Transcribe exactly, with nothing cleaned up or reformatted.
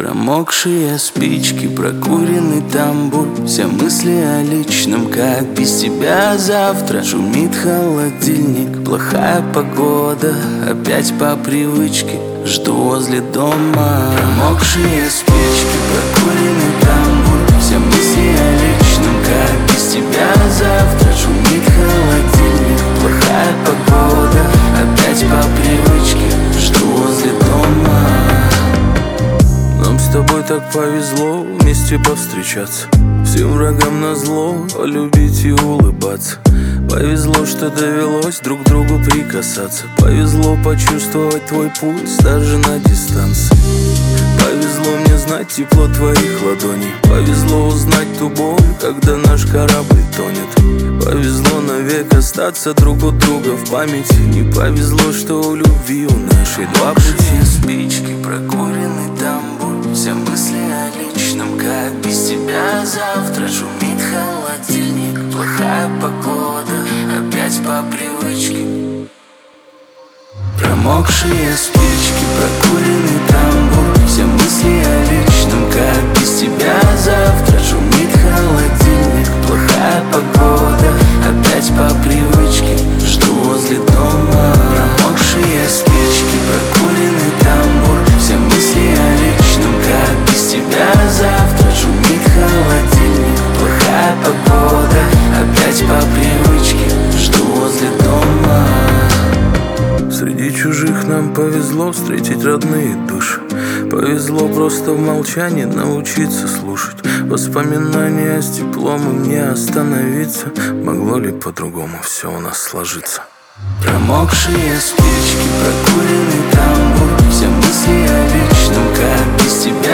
Промокшие спички, прокуренный тамбур, все мысли о личном, как без тебя завтра. Шумит холодильник, плохая погода, опять по привычке жду возле дома. Промокшие спички, прокуренный тамбур, все мысли о личном, как без тебя завтра. Шумит холодильник, плохая погода, опять по привычке жду возле дома. Нам с тобой так повезло вместе повстречаться, всем врагам назло полюбить и улыбаться. Повезло, что довелось друг к другу прикасаться. Повезло почувствовать твой пульс даже на дистанции. Повезло мне знать тепло твоих ладоней. Повезло узнать ту боль, когда наш корабль тонет. Повезло навек остаться друг у друга в памяти. Не повезло, что у любви у нашей два пути. Спички, прокуренный тамбур, все мысли о личном, как без тебя завтра. Шумит холодильник, плохая погода, опять по привычке. Промокшие спички, прокуренный тамбур, все мысли о личном, как без тебя завтра. Шумит холодильник, плохая погода, опять по привычке жду возле дома. Промокшие спички, прокуренный тамбур, все мысли о личном, как без тебя завтра. Шумит холодильник, плохая погода, опять по привычке жду возле дома. Среди чужих нам повезло встретить родные души. Повезло просто в молчании научиться слушать. Воспоминания с теплом им не остановиться. Могло ли по-другому все у нас сложиться? Промокшие спички, прокуренный тамбур, все мысли о личном, как без тебя